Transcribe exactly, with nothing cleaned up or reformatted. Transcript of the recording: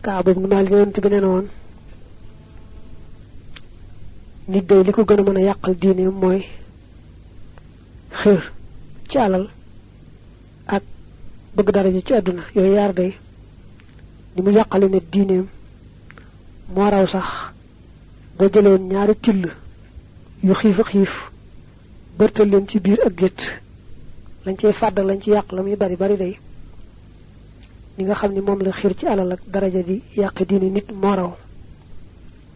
Kaab ibn Maalik yonent bi nee na woon nit day li ko gën a mën a yàqal diine mooy xër ci alal ak bëgg daraja ci àdduna yooyu yaar day ni mu yàqale ne diineem moo raw sax boo jëloon ñaari till yu xiif ak xiif bërtal leen ci biir ak gétt lañ cey fàddal lañ ci yàq la muy bari bari day ni nga xam ni moom la xër ci alal ak daraja di yàq diine nit moo raw